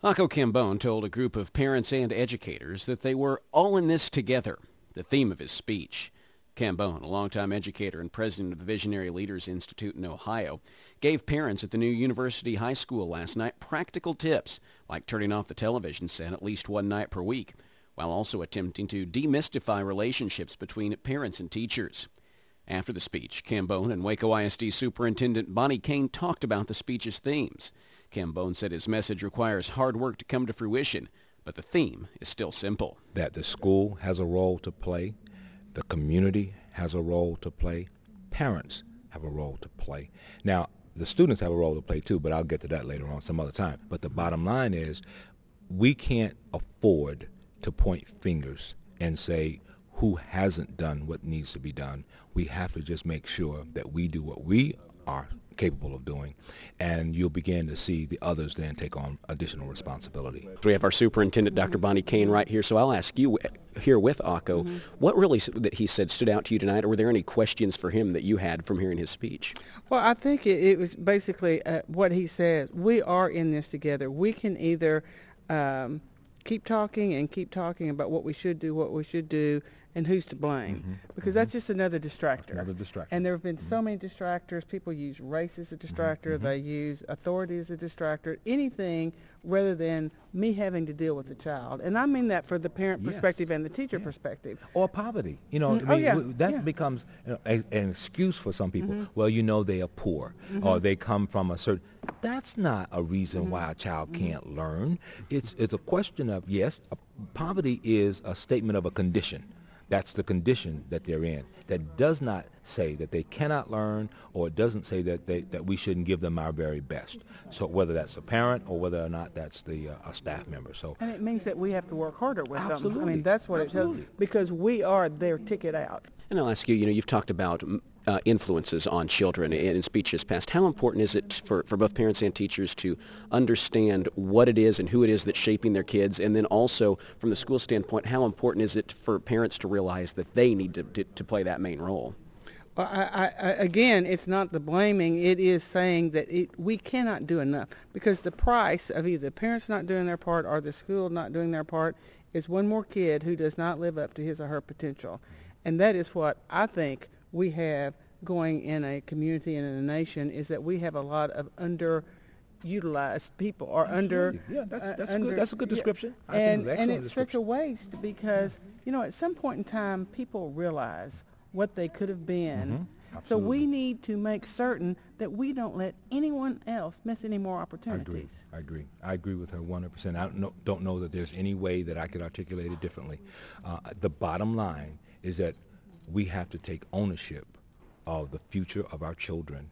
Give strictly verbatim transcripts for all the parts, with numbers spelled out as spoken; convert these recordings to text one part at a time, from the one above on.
Akko Cambone told a group of parents and educators that they were all in this together, the theme of his speech. Cambone, a longtime educator and president of the Visionary Leaders Institute in Ohio, gave parents at the new University High School last night practical tips, like turning off the television set at least one night per week, while also attempting to demystify relationships between parents and teachers. After the speech, Cambone and Waco I S D Superintendent Bonnie Kane talked about the speech's themes. Cambone said his message requires hard work to come to fruition, but the theme is still simple. That the school has a role to play, the community has a role to play, parents have a role to play. Now, the students have a role to play too, but I'll get to that later on some other time. But the bottom line is we can't afford to point fingers and say who hasn't done what needs to be done. We have to just make sure that we do what we are capable of doing, and you'll begin to see the others then take on additional responsibility. We have our superintendent, Doctor Bonnie Kane, right here, so I'll ask you here with Akko, mm-hmm. what really that he said stood out to you tonight, or were there any questions for him that you had from hearing his speech? Well, I think it, it was basically uh, what he says. We are in this together. We can either um, keep talking and keep talking about what we should do, what we should do, and who's to blame, mm-hmm. because mm-hmm. that's just another distractor. Another distractor. And there have been mm-hmm. so many distractors. People use race as a distractor. Mm-hmm. They use authority as a distractor. Anything rather than me having to deal with the child. And I mean that for the parent yes. perspective and the teacher yeah. perspective. Or poverty. You know, mm-hmm. I mean, oh, yeah. that yeah. becomes you know, a, an excuse for some people. Mm-hmm. Well, you know they are poor, mm-hmm. or they come from a certain... That's not a reason mm-hmm. why a child mm-hmm. can't learn. It's, it's a question of, yes, a, poverty is a statement of a condition. That's the condition that they're in. That does not say that they cannot learn, or it doesn't say that they, that we shouldn't give them our very best. So whether that's a parent or whether or not that's the uh, a staff member. So and it means that we have to work harder with absolutely. them. I mean, that's what absolutely. it tells, because we are their ticket out. And I'll ask you, you know, you've talked about uh, influences on children in, in speeches past. How important is it for, for both parents and teachers to understand what it is and who it is that's shaping their kids? And then also, from the school standpoint, how important is it for parents to realize that they need to, to, to play that main role? Well, I, I, I, again, it's not the blaming. It is saying that it, we cannot do enough, because the price of either the parents not doing their part or the school not doing their part is one more kid who does not live up to his or her potential. And that is what I think we have going in a community and in a nation, is that we have a lot of underutilized people, or Absolutely. under... Yeah, that's, that's, uh, under, good. That's a good description. Yeah. I and, think it's and an it's such a waste, because, you know, at some point in time, people realize what they could have been. Mm-hmm. So we need to make certain that we don't let anyone else miss any more opportunities. I agree. I agree. I agree with her one hundred percent. I don't know, don't know that there's any way that I could articulate it differently. Uh, the bottom line is that we have to take ownership of the future of our children,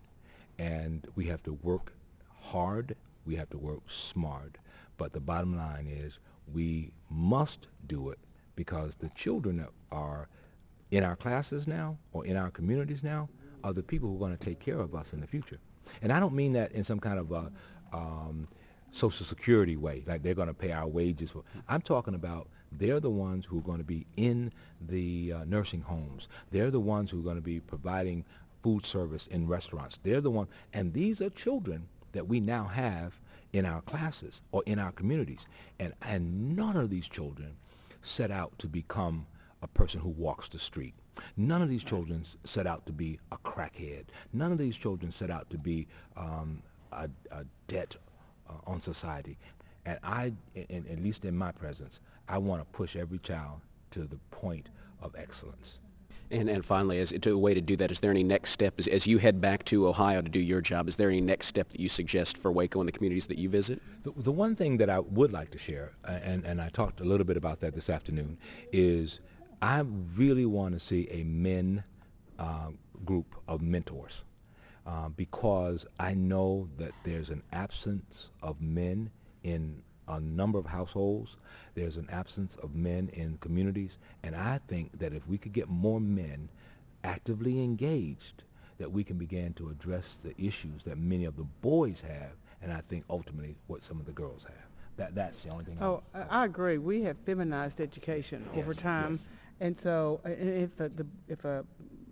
and we have to work hard. We have to work smart. But the bottom line is we must do it, because the children that are in our classes now or in our communities now are the people who are going to take care of us in the future. And I don't mean that in some kind of a um, Social Security way, like they're going to pay our wages. For. I'm talking about they're the ones who are going to be in the uh, nursing homes. They're the ones who are going to be providing food service in restaurants. They're the ones, and these are children that we now have in our classes or in our communities. And, and none of these children set out to become a person who walks the street. None of these children set out to be a crackhead. None of these children set out to be um, a, a debt uh, on society. And I, in, at least in my presence, I want to push every child to the point of excellence. And, and finally, as to a way to do that, is there any next step, as, as you head back to Ohio to do your job, is there any next step that you suggest for Waco and the communities that you visit? The, the one thing that I would like to share, uh, and, and I talked a little bit about that this afternoon, is I really want to see a men uh, group of mentors, uh, because I know that there's an absence of men in a number of households. There's an absence of men in communities, and I think that if we could get more men actively engaged, that we can begin to address the issues that many of the boys have, and I think ultimately what some of the girls have. That that's the only thing. Oh, I, I agree. We have feminized education yes, over time, yes. and so uh, if the, the if a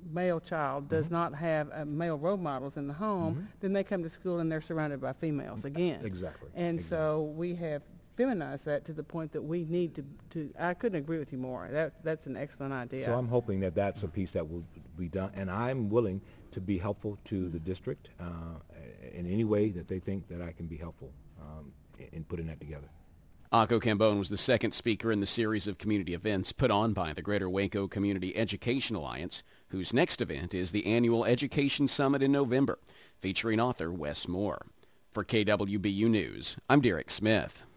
male child does Mm-hmm. not have uh, male role models in the home, Mm-hmm. then they come to school and they're surrounded by females again. Exactly. And Exactly. so we have feminized that to the point that we need to, to I couldn't agree with you more. That That's an excellent idea. So I'm hoping that that's a piece that will be done, and I'm willing to be helpful to the district uh, in any way that they think that I can be helpful um, in, in putting that together. Akko Cambone was the second speaker in the series of community events put on by the Greater Waco Community Education Alliance, whose next event is the annual Education Summit in November, featuring author Wes Moore. For K W B U News, I'm Derek Smith.